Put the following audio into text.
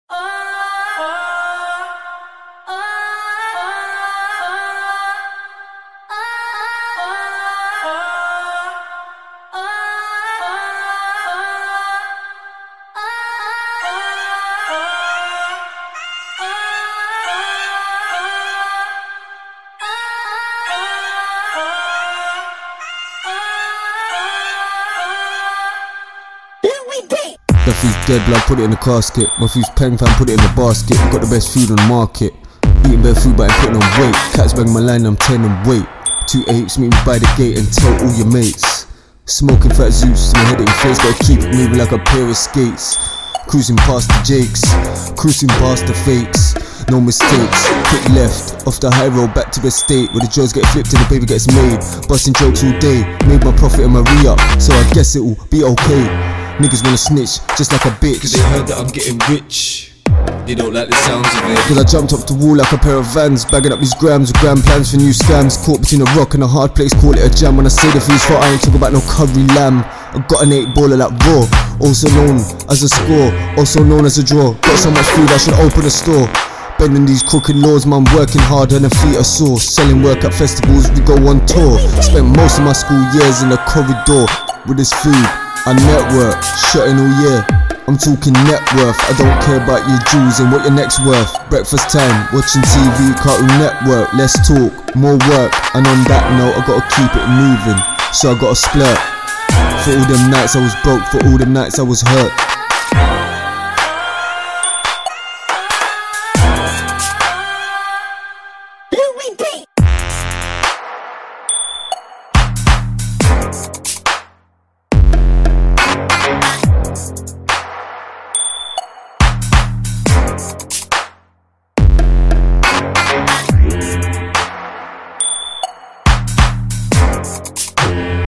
That food's dead, blood, put it in the casket. My food's peng fam, put it in the basket. Got the best food on the market. Eating bare food but I'm putting on weight. Cats bang my line, I'm telling them wait. 2 apes, meet me by the gate and tell all your mates. Smoking fat Zeus, my head in face. Gotta keep it moving like a pair of skates. Cruising past the Jakes, cruising past the fakes. No mistakes, quick left, off the high road back to the state. Where the jaws get flipped and the paper gets made. Busting jokes all day, made my profit and my re-up. So I guess it'll be okay. Niggas wanna snitch, just like a bitch. Cause they heard that I'm getting rich. They don't like the sounds of it. Cause I jumped off the wall like a pair of vans. Bagging up these grams with grand plans for new scams. Caught between a rock and a hard place, call it a jam. When I say the food's hot, I ain't talking about no curry lamb. I got an 8-baller like raw, also known as a score, also known as a draw. Got so much food I should open a store. Bending these crooked laws, man, working hard and the feet are sore. Selling work at festivals, we go on tour. Spent most of my school years in the corridor with this food. I network, shutting all year. I'm talking net worth. I don't care about your jewels and what your neck's worth. Breakfast time, watching TV, Cartoon Network. Let's talk, more work. And on that note, I gotta keep it moving. So I gotta splurt. For all them nights I was broke, for all them nights I was hurt.